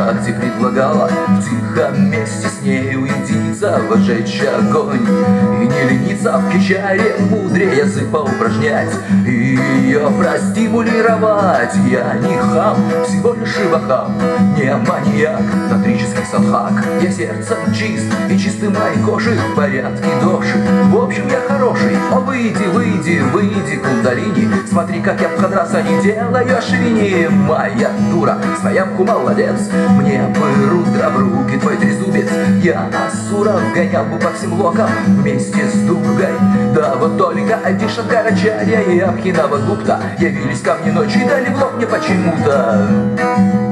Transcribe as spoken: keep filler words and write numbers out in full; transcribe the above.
ты предлагала в тихом месте с ней уединиться, вожечь огонь и не лениться в кичаре мудрее язык поупражнять и ее простимулировать. Я не хам, всего лишь ивахам, не маньяк, тантрический садхак. Я сердцем чист и чисты моей кожи в порядке доши. В общем, я хороший, о выйди, выйди, выйди, кундалини. Смотри, как я бхадраса не делаю швини. Моя дура, своямку молодец, мне бы рудра в руки твой трезубец. Я асуров гонял бы по всем локам вместе с Дургой. Да вот только Ади Шанкарачарья и Абхинава Гупта явились ко мне ночью и дали в лоб мне почему-то.